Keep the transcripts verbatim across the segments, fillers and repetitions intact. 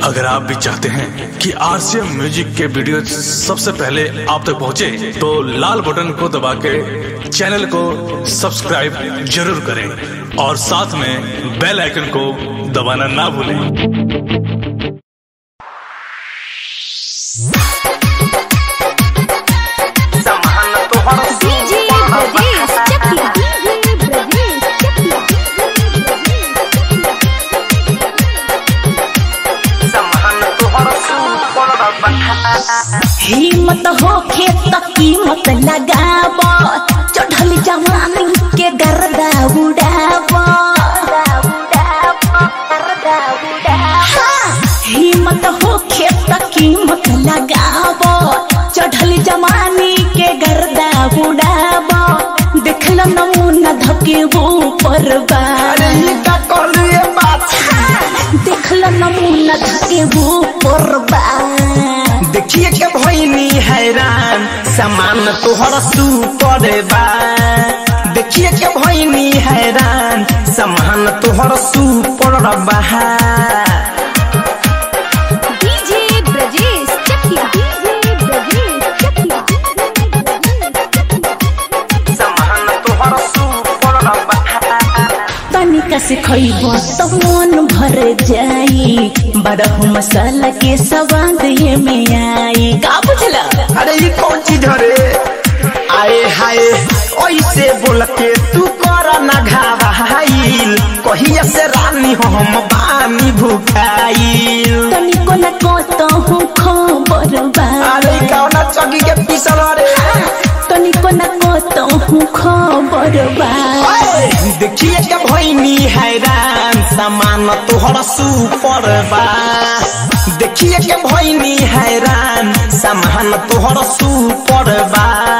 अगर आप भी चाहते हैं कि आरसीएम म्यूजिक के वीडियो सबसे पहले आप तक पहुंचे, तो लाल बटन को दबा के चैनल को सब्सक्राइब जरूर करें और साथ में बेल आइकन को दबाना ना भूलें। हिम्मत होखे त कीमत लगाव, चढ़ल जवानी के गर्दा उड़ाव। हिम्मत होखे त कीमत लगाव, चढ़ल जवानी के गर्दा उड़ाव। देखल नमूना धके ऊपर बार, देखल नमूना धके ऊपर बार। देखिए के भइनी हैरान सामान तोहर सुपर बा। देखिए के भइनी हैरान सामान तोहर सुपर बा। DJ Brajesh Chakiya, DJ Brajesh Chakiya. सामान तोहर सुपर बा। तनिका से खइबो त मन भर जाई, बड़हु मसाला के स्वाद ये में आई। का बुझला? अरे ये कौन चीज रे? आए हाय ऐसे बोल के तू कर ना घावाइल, कहिया से रानी हम बानी भुखाइल। तनिको न कहतहु खबर बा। अरे कौना चगी के पिसल रे? तनिको न कहतहु खबर बा। देखिए के भइनी हैरान सामान तोहर सुपर बा। देखिए के भइनी हैरान सामान तोहर सुपर बा।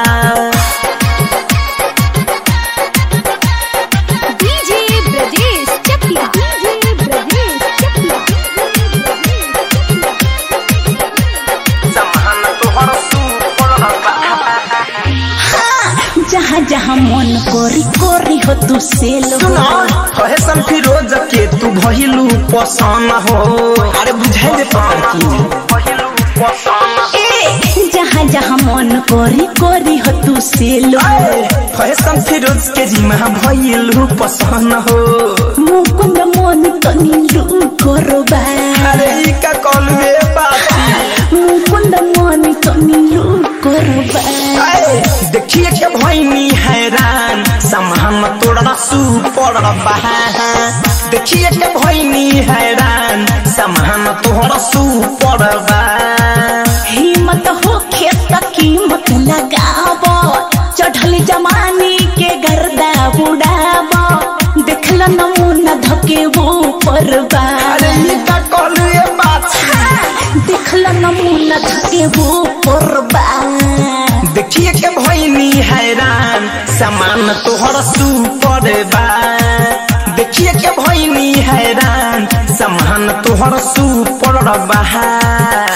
DJ Brajesh Chakiya, DJ Brajesh Chakiya. सामान तोहर सुपर बा। जहाँ जहाँ मन कोरी कोरी हो तू सेल फैशन फिरोज के तू भइलू पसंद हो। अरे बुझाई दे पता की जहाँ जहाँ मन कोरी कोरी हो तू सेल फैशन फिरोज के जिमा भइलू पसंद हो। मुकुंद मन तनी लू करबा। अरे ई का कॉलवे बाती मुकुंद मन तनी लू करबा। देखिए के भइनी हैरान सामान तोड़ा सुपर बा। देखिए के भइनी हैरान सामान तोड़ा सुपर बा। हिम्मत होखे त कीमत लगाव, चढ़ल जमानी के गर्दा उड़ाव। देखल नमूना धके ऊपर बा। अरे ई का कॉलवे बाती देखल नमूना धके ऊपर बा। देखिए के भइनी हैरान सामान तोहर सुपर बा। देखिए के भइनी हैरान सामान तोहर सुपर बा।